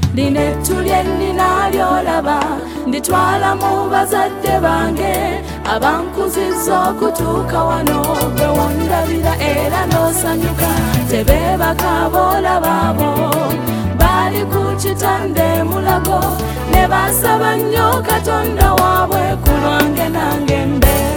lino ettu lye nnina ly'olaba nditwala mu bazadde bange abankuzizza okutuuka wano bwe wondabira era n'osanyuka tebeebaka boolababo baali ku kitande mulago ne basaba nnyo Katonda waabwe ku lwange nange mbe